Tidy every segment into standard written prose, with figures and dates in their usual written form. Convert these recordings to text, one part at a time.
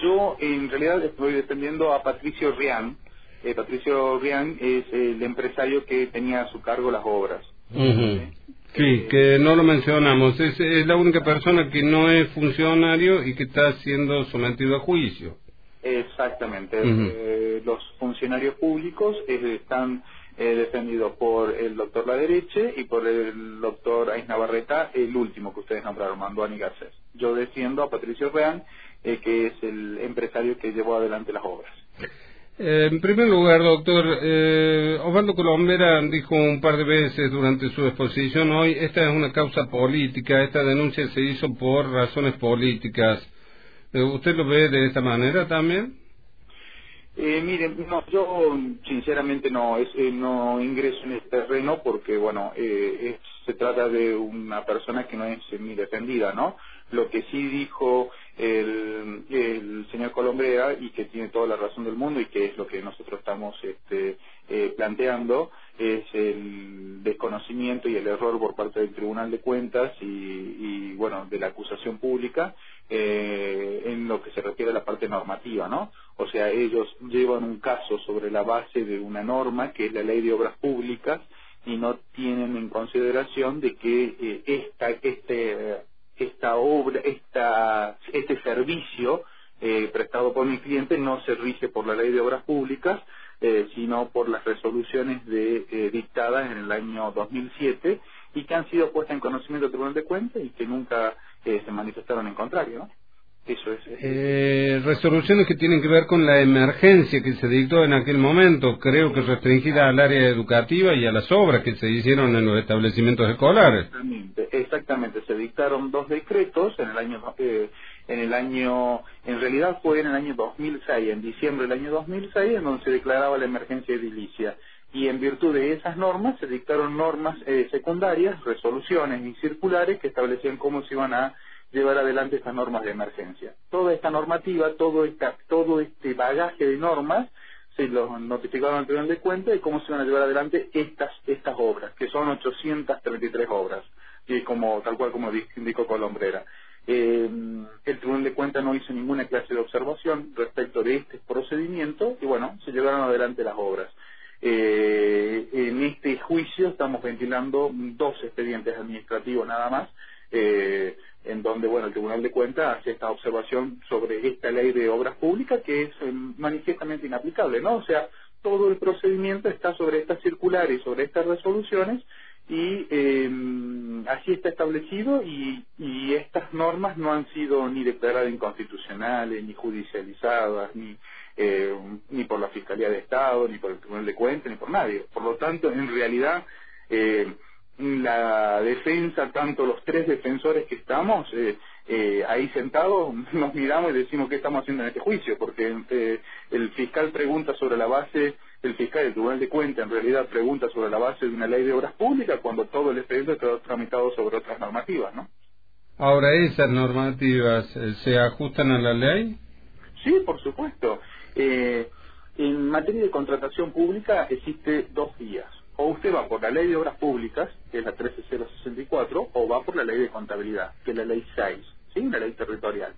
Yo en realidad estoy defendiendo a Patricio Rian. Patricio Rian es el empresario que tenía a su cargo las obras. Ujú. Sí, que no lo mencionamos. Es la única persona que no es funcionario y que está siendo sometido a juicio. Exactamente. Ujú. Los funcionarios públicos están defendidos por el doctor La Dereche y por el doctor Ais Navarreta, el último que ustedes nombraron, Manduani Garcés. Yo defiendo a Patricio Reán, que es el empresario que llevó adelante las obras. En primer lugar, doctor, Osvaldo Colombera dijo un par de veces durante su exposición hoy, esta es una causa política, esta denuncia se hizo por razones políticas. ¿Usted lo ve de esta manera también? Miren, no, yo sinceramente no ingreso en el terreno porque, bueno, se trata de una persona que no es ni defendida, ¿no? Lo que sí dijo el señor Colombrera, y que tiene toda la razón del mundo y que es lo que nosotros estamos planteando, es el desconocimiento y el error por parte del Tribunal de Cuentas y bueno, de la acusación pública en lo que se refiere a la parte normativa, ¿no? O sea, ellos llevan un caso sobre la base de una norma que es la Ley de Obras Públicas y no tienen en consideración de que este servicio prestado por mi cliente no se rige por la Ley de Obras Públicas, sino por las resoluciones dictadas en el año 2007 y que han sido puestas en conocimiento del Tribunal de Cuentas y que nunca se manifestaron en contrario, ¿no? Eso es. Resoluciones que tienen que ver con la emergencia que se dictó en aquel momento, creo que restringida al área educativa y a las obras que se hicieron en los establecimientos escolares. Exactamente. Se dictaron dos decretos en realidad fue en el año 2006, en diciembre del año 2006, en donde se declaraba la emergencia edilicia. Y en virtud de esas normas se dictaron normas secundarias, resoluciones y circulares que establecían cómo se iban a llevar adelante estas normas de emergencia. Toda esta normativa, todo este bagaje de normas, se los notificaron al Tribunal de Cuentas de cómo se van a llevar adelante estas obras, que son 833 obras, y tal cual como indicó Colombrera. El Tribunal de Cuentas no hizo ninguna clase de observación respecto de este procedimiento y bueno, se llevaron adelante las obras. En este juicio estamos ventilando dos expedientes administrativos nada más, en donde bueno, el Tribunal de Cuentas hace esta observación sobre esta ley de obras públicas que es manifiestamente inaplicable, ¿no? O sea, todo el procedimiento está sobre estas circulares, sobre estas resoluciones y así está establecido y estas normas no han sido ni declaradas inconstitucionales, ni judicializadas, ni por la Fiscalía de Estado, ni por el Tribunal de Cuentas, ni por nadie. Por lo tanto, en realidad, la defensa, tanto los tres defensores que estamos ahí sentados, nos miramos y decimos qué estamos haciendo en este juicio, porque el fiscal pregunta sobre la base, el fiscal del Tribunal de Cuentas en realidad pregunta sobre la base de una ley de obras públicas cuando todo el expediente quedó tramitado sobre otras normativas, ¿no? Ahora, ¿esas normativas se ajustan a la ley? Sí, por supuesto. En materia de contratación pública existe dos vías. O usted va por la Ley de Obras Públicas, que es la 13064, o va por la Ley de Contabilidad, que es la Ley 6, ¿sí? Una ley territorial.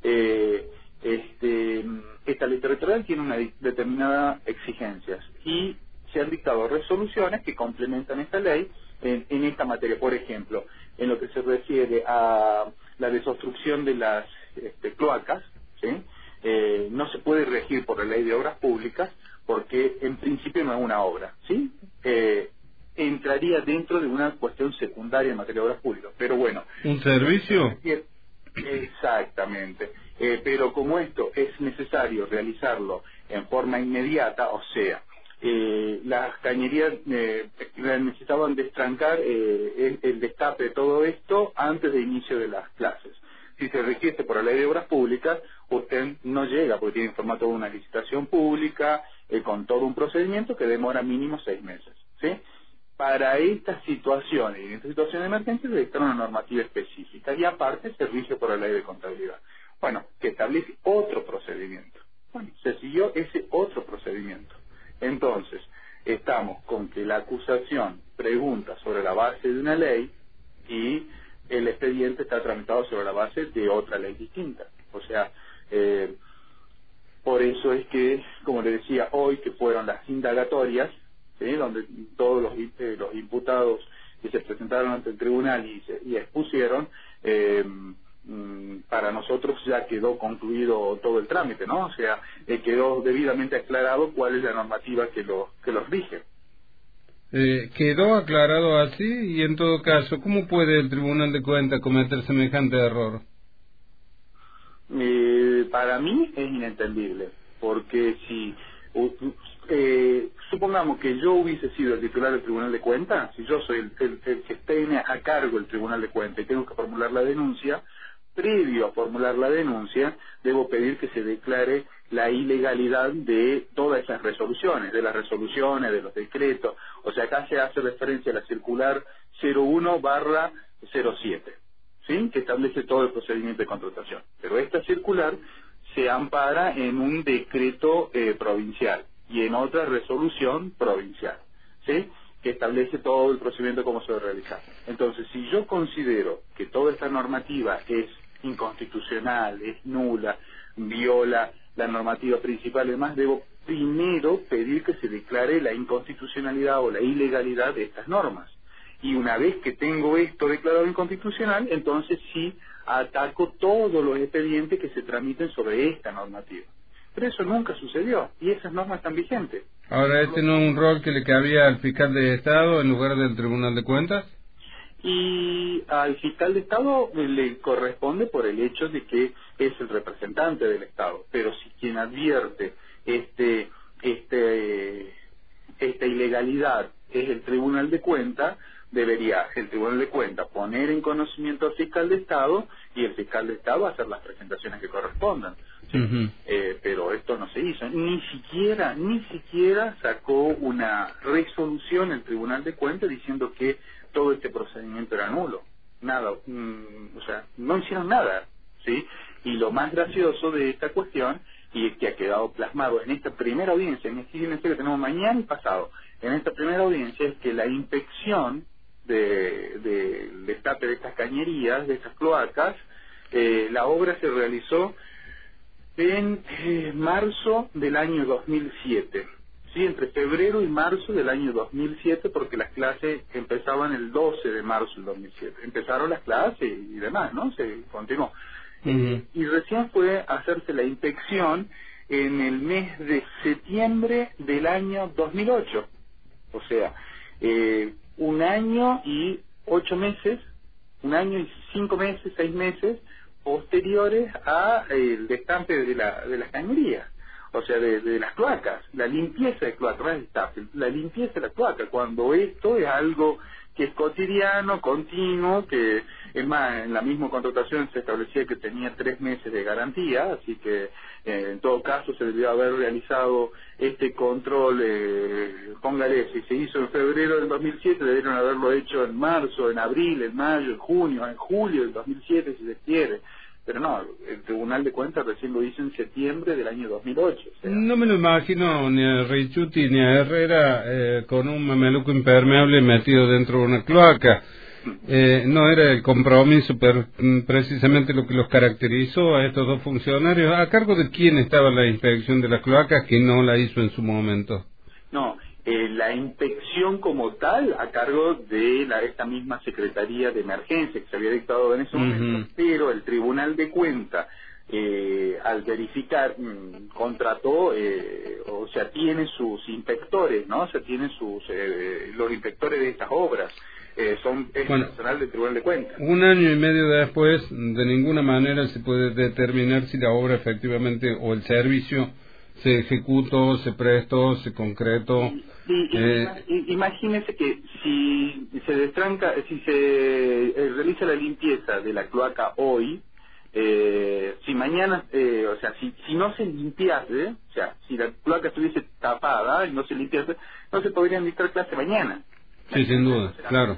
Esta ley territorial tiene una determinada exigencias y se han dictado resoluciones que complementan esta ley en esta materia. Por ejemplo, en lo que se refiere a la desobstrucción de las cloacas, ¿sí? No se puede regir por la Ley de Obras Públicas porque en principio no es una obra, ¿sí? Entraría dentro de una cuestión secundaria en materia de obras públicas, pero bueno. ¿Un servicio? Exactamente. Pero como esto es necesario realizarlo en forma inmediata, o sea, las cañerías necesitaban destrancar el destape de todo esto antes de inicio de las clases. Si se requiere por la Ley de Obras Públicas, usted no llega porque tiene en formato de una licitación pública, con todo un procedimiento que demora mínimo 6 meses, ¿sí? Para estas situaciones, y en esta situación de emergencia se dicta una normativa específica y aparte se rige por la Ley de Contabilidad. Bueno, que establece otro procedimiento. Bueno, se siguió ese otro procedimiento. Entonces, estamos con que la acusación pregunta sobre la base de una ley y el expediente está tramitado sobre la base de otra ley distinta. O sea, Por eso es que, como le decía hoy, que fueron las indagatorias, ¿sí?, donde todos los imputados que se presentaron ante el tribunal y expusieron, para nosotros ya quedó concluido todo el trámite, ¿no? O sea, quedó debidamente aclarado cuál es la normativa que los rige. Quedó aclarado así, y en todo caso, ¿cómo puede el Tribunal de Cuentas cometer semejante error? Para mí es inentendible, porque si supongamos que yo hubiese sido el titular del Tribunal de Cuentas, si yo soy el que tiene a cargo el Tribunal de Cuentas y tengo que formular la denuncia, previo a formular la denuncia, debo pedir que se declare la ilegalidad de todas esas resoluciones, de las resoluciones, de los decretos. O sea, acá se hace referencia a la circular 01/07, ¿sí?, que establece todo el procedimiento de contratación. Pero esta circular se ampara en un decreto provincial y en otra resolución provincial, ¿sí?, que establece todo el procedimiento de cómo se debe realizar. Entonces, si yo considero que toda esta normativa es inconstitucional, es nula, viola la normativa principal y demás, debo primero pedir que se declare la inconstitucionalidad o la ilegalidad de estas normas. Y una vez que tengo esto declarado inconstitucional, entonces sí ataco todos los expedientes que se tramiten sobre esta normativa. Pero eso nunca sucedió, y esas normas están vigentes. Ahora, ¿este no es un rol que le cabía al fiscal de Estado en lugar del Tribunal de Cuentas? Y al fiscal de Estado le corresponde por el hecho de que es el representante del Estado. Pero si quien advierte esta ilegalidad es el Tribunal de Cuentas, debería el Tribunal de Cuentas poner en conocimiento al fiscal de Estado y el fiscal de Estado hacer las presentaciones que correspondan. ¿Sí? Pero esto no se hizo. Ni siquiera sacó una resolución el Tribunal de Cuentas diciendo que todo este procedimiento era nulo. Nada, o sea, no hicieron nada, ¿sí? Y lo más gracioso de esta cuestión, y que ha quedado plasmado en esta primera audiencia, en este que tenemos mañana y pasado, en esta primera audiencia, es que la inspección del destape de estas cañerías, de estas cloacas, la obra se realizó en marzo del año 2007, sí, entre febrero y marzo del año 2007, porque las clases empezaban el 12 de marzo del 2007. Empezaron las clases y demás, ¿no? Se continuó. Y recién fue a hacerse la inspección en el mes de septiembre del año 2008. O sea, 1 año y 8 meses, 1 año y 5 meses, 6 meses posteriores a el destampe de las cañerías, o sea, de las cloacas, la limpieza de cloacas, no es destape, la limpieza de la cloaca, cuando esto es algo que es cotidiano, continuo, que es más, en la misma contratación se establecía que tenía 3 meses de garantía, así que en todo caso se debió haber realizado este control, póngale, si se hizo en febrero del 2007, debieron haberlo hecho en marzo, en abril, en mayo, en junio, en julio del 2007, si se quiere. Pero no, el Tribunal de Cuentas recién lo hizo en septiembre del año 2008. O sea. No me lo imagino ni a Richuti ni a Herrera con un mameluco impermeable metido dentro de una cloaca. No era el compromiso precisamente lo que los caracterizó a estos dos funcionarios. ¿A cargo de quién estaba la inspección de las cloacas que no la hizo en su momento? No, la inspección como tal a cargo de esta misma Secretaría de Emergencia que se había dictado en ese momento, pero el Tribunal de Cuentas, al verificar, contrató, o sea, tiene sus inspectores, ¿no? O sea, tiene los inspectores de estas obras. Son personal del Tribunal de Cuentas. 1 año y medio después, de ninguna manera se puede determinar si la obra efectivamente o el servicio se ejecutó, se prestó, se concretó. Imagínese que si se destranca, si se realiza la limpieza de la cloaca hoy, si mañana, o sea, si no se limpiase, o sea, si la cloaca estuviese tapada y no se limpiase, no se podrían dictar clase mañana. Sí, sin duda, claro.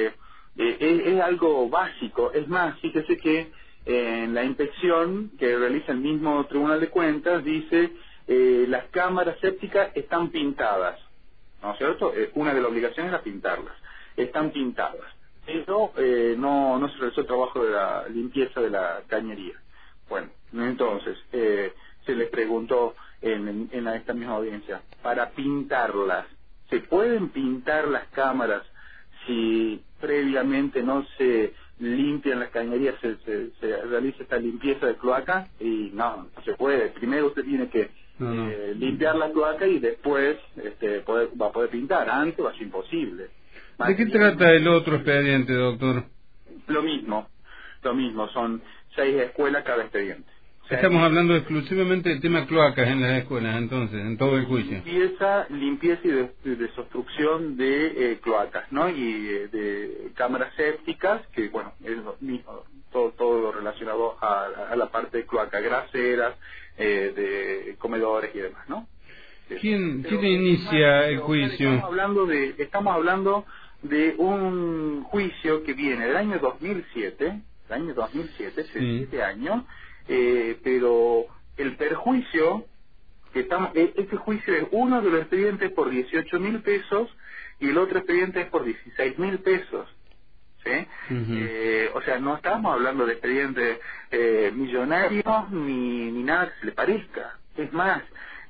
Es algo básico. Es más, fíjese que en la inspección que realiza el mismo Tribunal de Cuentas dice las cámaras sépticas están pintadas, ¿no es cierto? Una de las obligaciones era pintarlas. Están pintadas, pero no se realizó el trabajo de la limpieza de la cañería. Bueno, entonces, se les preguntó en esta misma audiencia, para pintarlas, ¿se pueden pintar las cámaras si previamente no se limpian las cañerías, se realiza esta limpieza de cloaca? Y no se puede. Primero usted tiene que limpiar la cloaca y después va a poder pintar. Antes va a ser imposible. ¿De qué trata el otro expediente, doctor? Lo mismo, son 6 escuelas cada expediente. Estamos hablando exclusivamente del tema cloacas en las escuelas, entonces, en todo el juicio. Limpieza y desobstrucción de cloacas, ¿no? Y de cámaras sépticas, que bueno, es lo mismo, todo lo relacionado a la parte de cloacas graseras, de comedores y demás, ¿no? ¿Quién inicia el juicio? Estamos hablando de un juicio que viene del año 2007, hace 7 años, pero el perjuicio este juicio es uno de los expedientes por 18.000 pesos y el otro expediente es por 16.000 pesos, ¿sí? O sea, no estamos hablando de expedientes millonarios ni nada que se le parezca. Es más,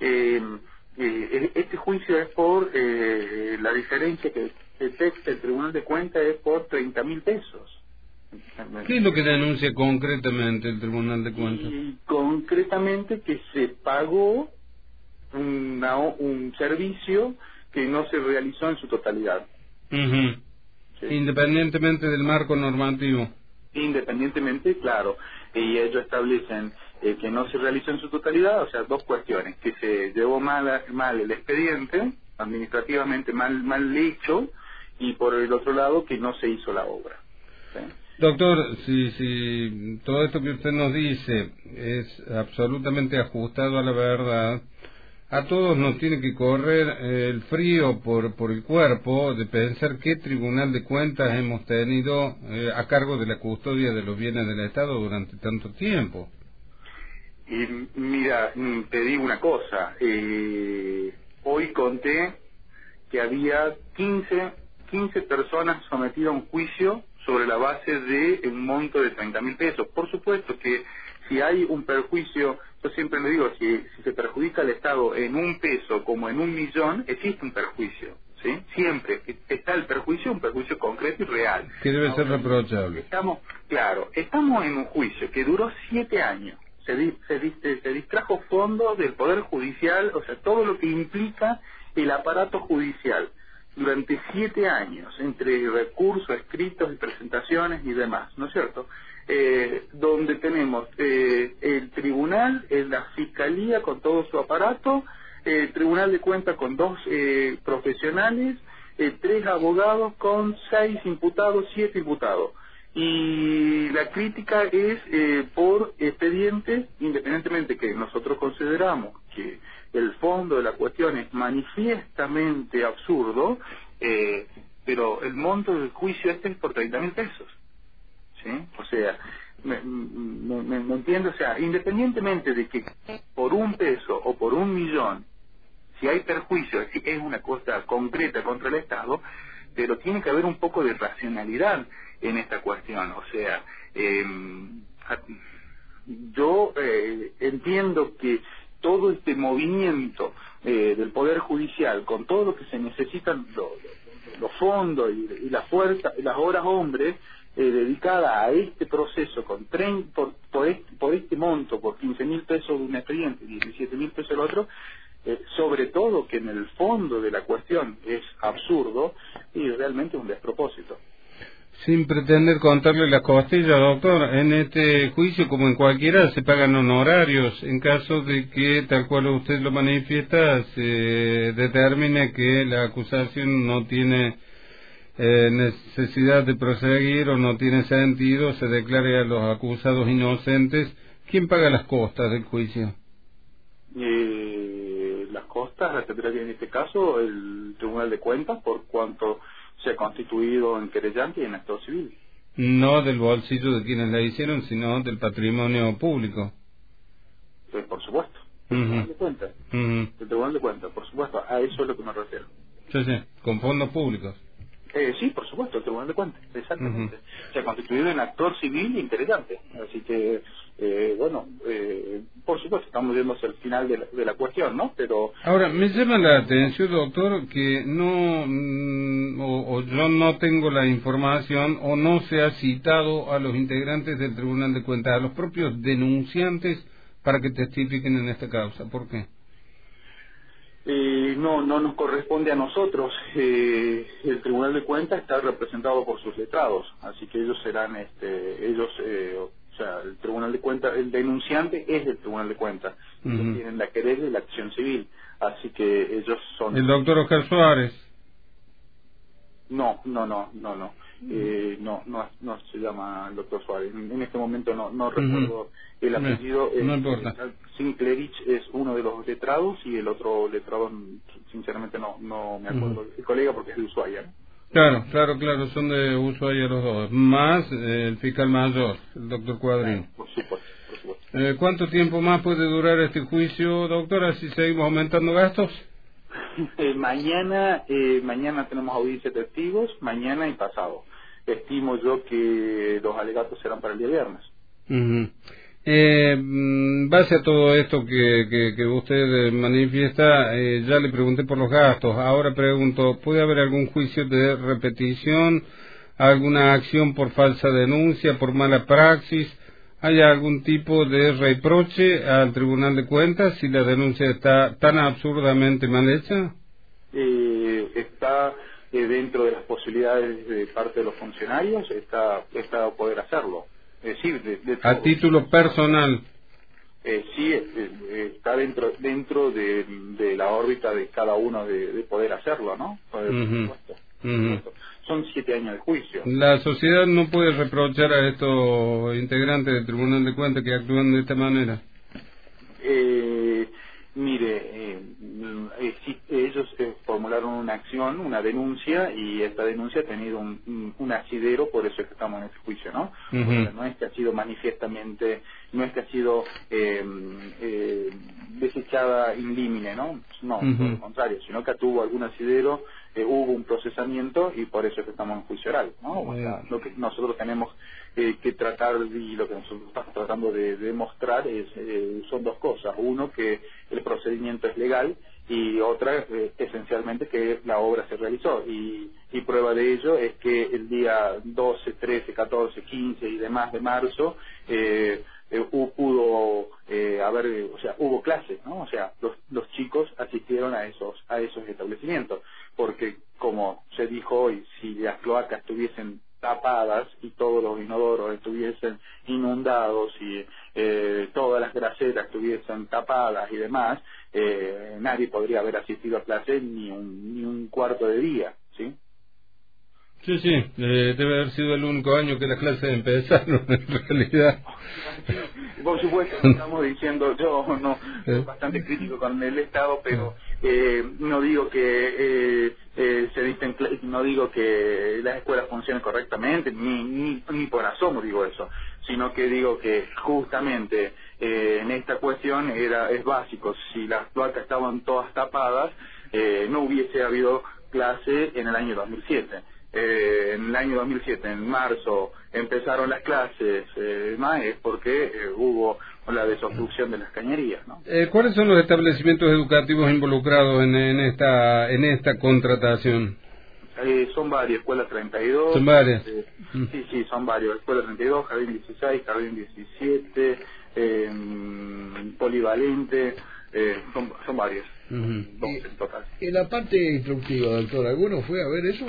este juicio es por la diferencia que el Tribunal de Cuentas es por 30.000 pesos. ¿Qué es lo que denuncia concretamente el Tribunal de Cuentas? Y concretamente que se pagó un servicio que no se realizó en su totalidad. Sí. Independientemente del marco normativo. Independientemente, claro. Y ellos establecen que no se realizó en su totalidad, o sea, 2 cuestiones: que se llevó mal el expediente, administrativamente mal hecho, y por el otro lado que no se hizo la obra. ¿Sí? Doctor, si todo esto que usted nos dice es absolutamente ajustado a la verdad, a todos nos tiene que correr el frío por el cuerpo de pensar qué Tribunal de Cuentas hemos tenido a cargo de la custodia de los bienes del Estado durante tanto tiempo. Y mira, te digo una cosa, hoy conté que había 15 personas sometidas a un juicio sobre la base de un monto de 30.000 pesos. Por supuesto que si hay un perjuicio, yo siempre le digo, si se perjudica al Estado en 1 peso como en 1.000.000, existe un perjuicio, ¿sí? Siempre está el perjuicio, un perjuicio concreto y real. Que debe ser reprochable. Estamos en un juicio que duró 7 años. Se distrajo fondos del Poder Judicial, o sea, todo lo que implica el aparato judicial, durante 7 años, entre recursos, escritos y presentaciones y demás, ¿no es cierto? Donde tenemos el tribunal, la fiscalía con todo su aparato, el Tribunal de Cuentas con 2 profesionales, 3 abogados con 6 imputados, 7 imputados. Y la crítica es por expedientes, independientemente que nosotros consideramos que el fondo de la cuestión es manifiestamente absurdo, pero el monto del juicio es por 30.000 pesos, ¿sí? O sea, ¿me entiendo? O sea, independientemente de que por 1 peso o por 1.000.000, si hay perjuicio, es una cosa concreta contra el Estado, pero tiene que haber un poco de racionalidad en esta cuestión. O sea, yo entiendo que todo este movimiento del Poder Judicial, con todo lo que se necesitan los fondos y la fuerza, las horas hombres dedicadas a este proceso por este monto, por 15.000 pesos de un expediente y 17.000 pesos el otro, sobre todo que en el fondo de la cuestión es absurdo y realmente un despropósito. Sin pretender contarle las costillas, doctor, en este juicio, como en cualquiera, se pagan honorarios en caso de que, tal cual usted lo manifiesta, se determine que la acusación no tiene necesidad de proseguir o no tiene sentido, se declare a los acusados inocentes. ¿Quién paga las costas del juicio? Las costas las tendrá que en este caso el Tribunal de Cuentas, por cuanto se ha constituido en querellante y en actor civil. No del bolsillo de quienes la hicieron, sino del patrimonio público. Por supuesto. El Tribunal de Cuentas. El Tribunal de Cuentas, por supuesto. A eso es lo que me refiero. Sí, con fondos públicos. Sí, por supuesto, el Tribunal de Cuentas, exactamente. Se ha constituido en actor civil e querellante. Así que, por supuesto, estamos viendo hacia el final de la cuestión, ¿no? Pero ahora, me llama la atención, doctor, que no, o yo no tengo la información, o no se ha citado a los integrantes del Tribunal de Cuentas, a los propios denunciantes, para que testifiquen en esta causa. ¿Por qué? no nos corresponde a nosotros. El Tribunal de Cuentas está representado por sus letrados, así que ellos serán, o sea, el Tribunal de Cuentas, el denunciante es del Tribunal de Cuentas. Ellos tienen la querella y la acción civil, así que ellos son... ¿El doctor Oscar Suárez? No se llama el doctor Suárez. En este momento no recuerdo el apellido. No importa. Sinclerich es uno de los letrados y el otro letrado, sinceramente no me acuerdo. El colega, porque es de Ushuaia, ¿no? Claro, son de Ushuaia los dos. Más el fiscal mayor, el doctor Cuadrín. Por supuesto. ¿Cuánto tiempo más puede durar este juicio, doctora, si seguimos aumentando gastos? Mañana tenemos audiencia de testigos, mañana y pasado. Estimo yo que los alegatos serán para el día viernes. Base a todo esto que usted manifiesta, ya le pregunté por los gastos. Ahora pregunto, ¿puede haber algún juicio de repetición, alguna acción por falsa denuncia, por mala praxis? ¿Hay algún tipo de reproche al Tribunal de Cuentas si la denuncia está tan absurdamente mal hecha? Está dentro de las posibilidades de parte de los funcionarios, está poder hacerlo. Es decir, de todo. A título personal. Sí, está dentro de la órbita de cada uno de poder hacerlo, ¿no? Por supuesto. Son 7 años de juicio. La sociedad no puede reprochar a estos integrantes del Tribunal de Cuentas que actúan de esta manera. Mire, ellos formularon una acción, una denuncia, y esta denuncia ha tenido un asidero, por eso es que estamos en este juicio, ¿no? O sea, no es que ha sido manifiestamente, no es que ha sido desechada in limine, ¿no? No, por el contrario, sino que tuvo algún asidero, hubo un procesamiento, y por eso es que estamos en juicio oral, ¿no? O sea, lo que nosotros tenemos que tratar, y lo que nosotros estamos tratando de demostrar son dos cosas. Uno, que el procedimiento es legal, y otra, esencialmente, que la obra se realizó. Y prueba de ello es que el día 12, 13, 14, 15 y demás de marzo hubo clases, ¿no? O sea, los chicos asistieron a esos establecimientos, porque, como se dijo hoy, si las cloacas estuviesen tapadas y todos los inodoros estuviesen inundados y todas las graseras estuviesen tapadas y demás, nadie podría haber asistido a clase ni un cuarto de día, ¿sí? Sí, debe haber sido el único año que las clases empezaron, en realidad. Por supuesto, estamos diciendo, yo no soy bastante crítico con el Estado, pero no digo que no digo que las escuelas funcionen correctamente, ni por asomo digo eso, sino que digo que justamente en esta cuestión es básico. Si las cloacas estaban todas tapadas, no hubiese habido clase en el año 2007. En el año 2007, en marzo, empezaron las clases, más es porque hubo la desobstrucción de las cañerías, ¿no? ¿Cuáles son los establecimientos educativos involucrados en esta contratación? Son varios, Escuela 32. ¿Son varias? Sí, son varios. Escuela 32, Jardín 16, Jardín 17, Polivalente, son varios. 12 en total. En la parte instructiva, doctor, ¿alguno fue a ver eso?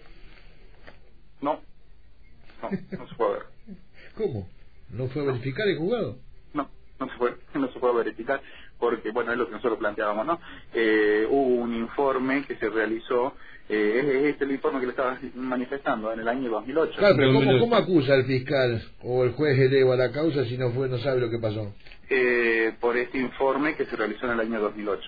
No se puede ver. ¿Cómo? ¿No fue a verificar el juzgado? No se puede verificar, porque, bueno, es lo que nosotros planteábamos, ¿no? Hubo un informe que se realizó, es el informe que le estaba manifestando en el año 2008. Claro, pero ¿cómo acusa el fiscal o el juez eleva la causa si no sabe lo que pasó? Por este informe que se realizó en el año 2008.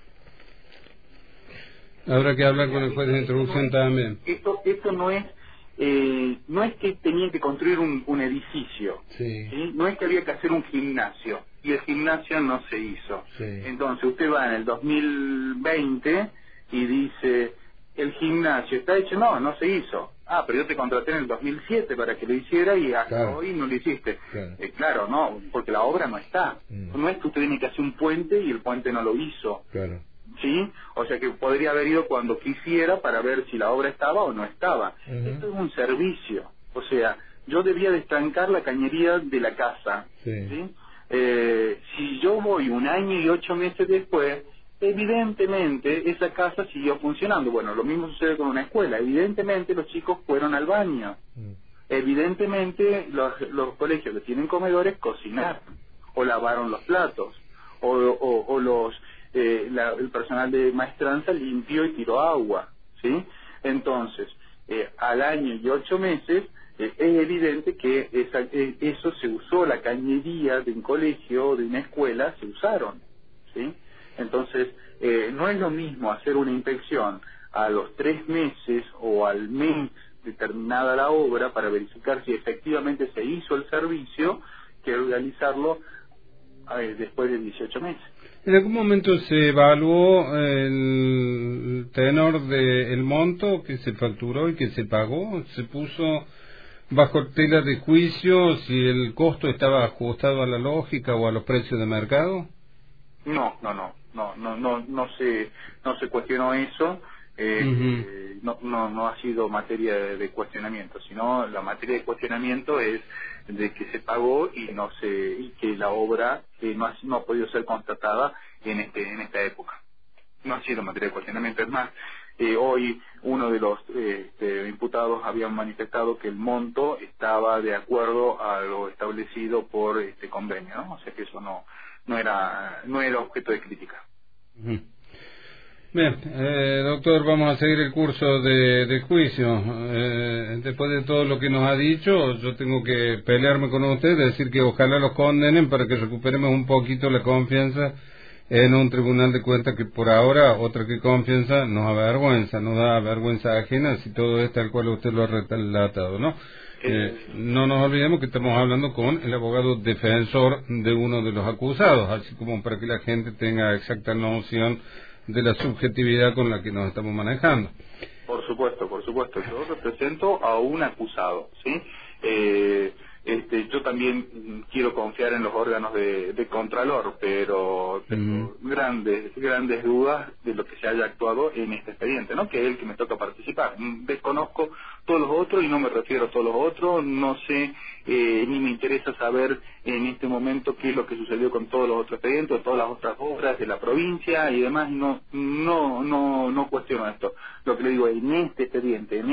Habrá que hablar con el juez de introducción también. Esto no es que tenían que construir un edificio, ¿sí? No es que había que hacer un gimnasio, y el gimnasio no se hizo. Entonces usted va en el 2020 y dice, el gimnasio está hecho, no se hizo. pero yo te contraté en el 2007 para que lo hiciera y hasta Claro. hoy no lo hiciste. Claro. Claro, no, porque la obra no está. No es que usted tiene que hacer un puente y el puente no lo hizo. Claro. ¿Sí? O sea que podría haber ido cuando quisiera para ver si la obra estaba o no estaba. Esto es un servicio. O sea, yo debía de estancar la cañería de la casa. Sí. ¿Sí? Si yo voy 1 año y 8 meses después, evidentemente esa casa siguió funcionando. Bueno, lo mismo sucede con una escuela. Evidentemente los chicos fueron al baño. Evidentemente los colegios que tienen comedores cocinaron o lavaron los platos o el personal de maestranza limpió y tiró agua, ¿sí? Entonces, al año y 8 meses es evidente que eso se usó, la cañería de un colegio o de una escuela se usaron, ¿sí? Entonces, no es lo mismo hacer una inspección a los 3 meses o al mes de terminada la obra para verificar si efectivamente se hizo el servicio que realizarlo después de 18 meses. ¿En algún momento se evaluó el tenor del monto que se facturó y que se pagó? ¿Se puso bajo tela de juicio si el costo estaba ajustado a la lógica o a los precios de mercado? No se cuestionó eso. No ha sido materia de cuestionamiento, sino la materia de cuestionamiento es de que se pagó y que la obra no ha podido ser constatada en esta época. No ha sido materia de cuestionamiento. Es más, hoy uno de los imputados había manifestado que el monto estaba de acuerdo a lo establecido por este convenio, ¿no? O sea que eso no era objeto de crítica. Bien, doctor, vamos a seguir el curso de juicio. Después de todo lo que nos ha dicho, yo tengo que pelearme con usted, decir que ojalá los condenen para que recuperemos un poquito la confianza en un tribunal de cuentas que por ahora, otra que confianza, nos avergüenza, nos da vergüenza ajena si todo es tal cual usted lo ha relatado, ¿no? No nos olvidemos que estamos hablando con el abogado defensor de uno de los acusados, así como para que la gente tenga exacta noción de la subjetividad con la que nos estamos manejando. Por supuesto. Yo represento a un acusado, ¿sí? Yo también quiero confiar en los órganos de Contralor, pero tengo grandes dudas de lo que se haya actuado en este expediente, ¿no? Que es el que me toca participar. Desconozco todos los otros y no me refiero a todos los otros, no sé, ni me interesa saber en este momento qué es lo que sucedió con todos los otros expedientes, todas las otras obras de la provincia y demás. No cuestiono esto. Lo que le digo, en este expediente,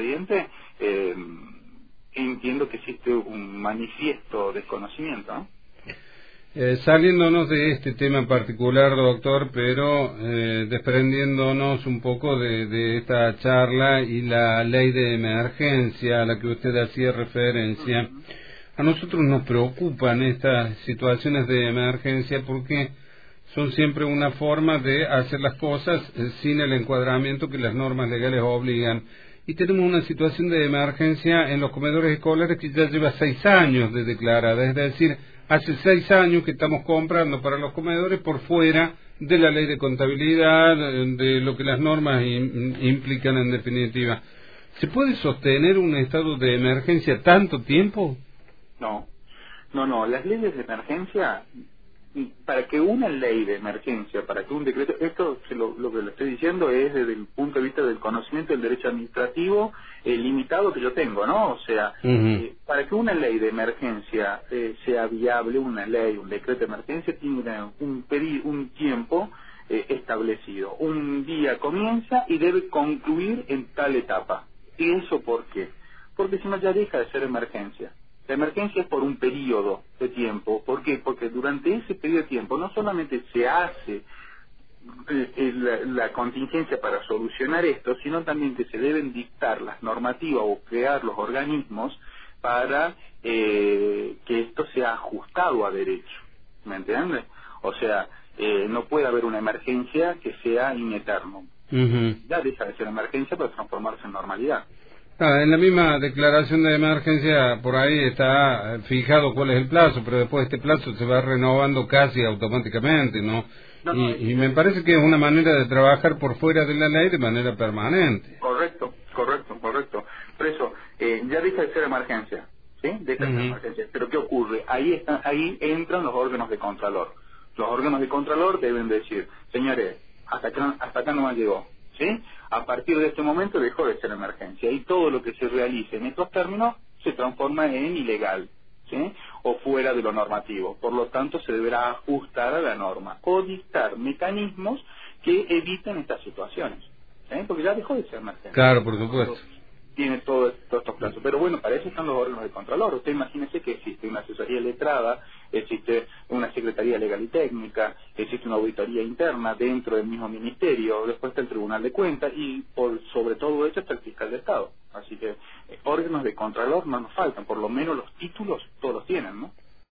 entiendo que existe un manifiesto desconocimiento, ¿no? Saliéndonos de este tema en particular, doctor, pero desprendiéndonos un poco de esta charla y la ley de emergencia a la que usted hacía referencia, a nosotros nos preocupan estas situaciones de emergencia porque son siempre una forma de hacer las cosas sin el encuadramiento que las normas legales obligan. Y tenemos una situación de emergencia en los comedores escolares que ya lleva 6 años de declarada, es decir, hace 6 años que estamos comprando para los comedores por fuera de la ley de contabilidad, de lo que las normas implican en definitiva. ¿Se puede sostener un estado de emergencia tanto tiempo? No, las leyes de emergencia, para que una ley de emergencia, para que un decreto, esto lo que le estoy diciendo es desde el punto de vista del conocimiento del derecho administrativo limitado que yo tengo, ¿no? O sea, para que una ley de emergencia sea viable, un decreto de emergencia tiene un tiempo establecido. Un día comienza y debe concluir en tal etapa. ¿Y eso por qué? Porque si no ya deja de ser emergencia. La emergencia es por un periodo de tiempo. ¿Por qué? Porque durante ese periodo de tiempo no solamente se hace la contingencia para solucionar esto, sino también que se deben dictar las normativas o crear los organismos para que esto sea ajustado a derecho. ¿Me entiendes? O sea, no puede haber una emergencia que sea in eterno. Ya deja de ser emergencia para transformarse en normalidad. En la misma declaración de emergencia por ahí está fijado cuál es el plazo, pero después este plazo se va renovando casi automáticamente, ¿no? Y me parece que es una manera de trabajar por fuera de la ley de manera permanente. Correcto. Por eso, ya deja de ser emergencia, ¿sí? Deja de ser emergencia. Pero ¿qué ocurre? Ahí entran los órganos de contralor. Los órganos de contralor deben decir, señores, hasta acá no llegó, ¿sí? A partir de este momento dejó de ser emergencia y todo lo que se realice en estos términos se transforma en ilegal, ¿sí? O fuera de lo normativo. Por lo tanto, se deberá ajustar a la norma o dictar mecanismos que eviten estas situaciones, ¿sí? Porque ya dejó de ser emergencia. Claro, por supuesto. Tiene todos estos plazos. Pero bueno, para eso están los órganos de contralor. Usted imagínese que existe una asesoría letrada, existe una secretaría legal y técnica, existe una auditoría interna dentro del mismo ministerio, después está el Tribunal de Cuentas y sobre todo eso está el fiscal de Estado. Así que órganos de contralor no nos faltan, por lo menos los títulos todos los tienen, ¿no?